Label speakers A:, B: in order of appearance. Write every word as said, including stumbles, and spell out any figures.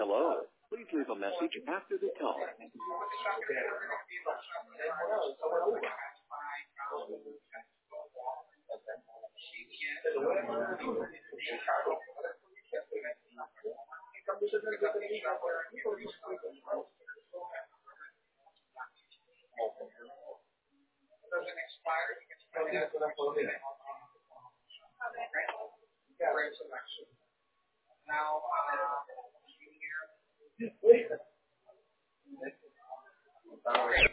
A: Hello. Please leave a message after the tone.
B: Doesn't expire. You can still get it. Great selection. Now, uh, here.